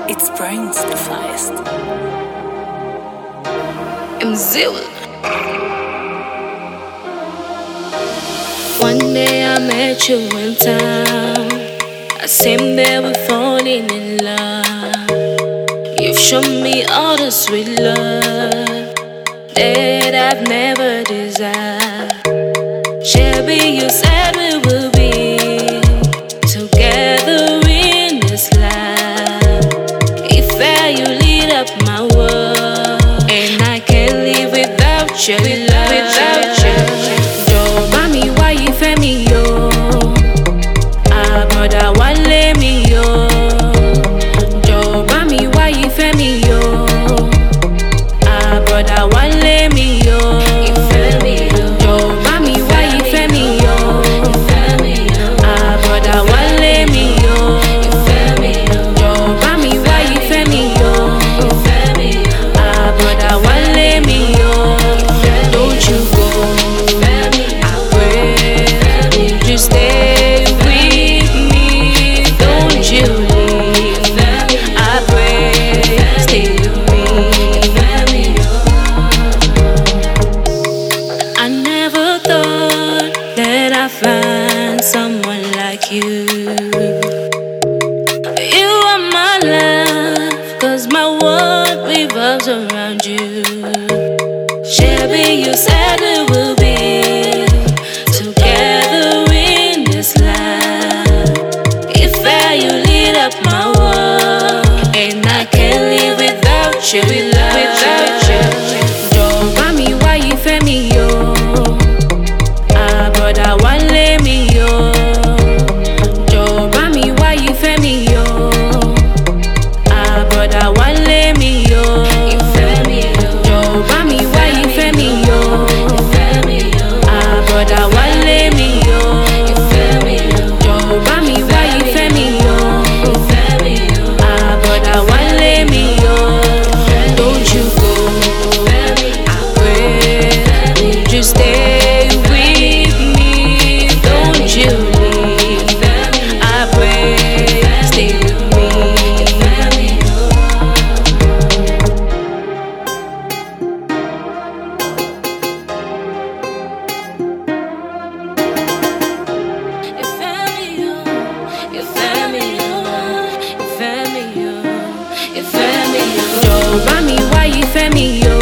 It's Brains the Feist. MZilla. One day I met you in town. I seem that we're falling in love. You've shown me all the sweet love that I've never desired. Shabby, you said we will be together in this life. If you lit up my world, and I can't live without you, without you. Yo, mami, why you fẹ́ mi yo? Brother, why let me yo? Yo, mami, why you fẹ́ mi yo? Brother, why let me yo? Yo, mami, why you fẹ́ mi yo? Brother, why let me yo? Yo, mami, why you fẹ́ mi yo? Brother, why let me yo? Don't you go, I pray. Just stay with me, don't you leave. I pray, stay with me. I never thought that I'd find someone like you. You are my love, 'cause my world revolves around you. Shabby, you said it will be together in this life. If you lit up my world, and I can't live without you, without you. Yo, mami, why you fẹ́ mi yo? Brother, why let me yo? Yo, mami, why you fẹ́ mi yo? Brother, why let me yo? Yo, mami, why you fẹ́ mi yo? Brother, why let me yo? Yo, mami, why you fẹ́ mi yo? Brother, why let me yo? Don't you go, I pray. Just stay with me, don't you leave. I pray, stay with me. Yo, mami, why you fẹ́ mi yo?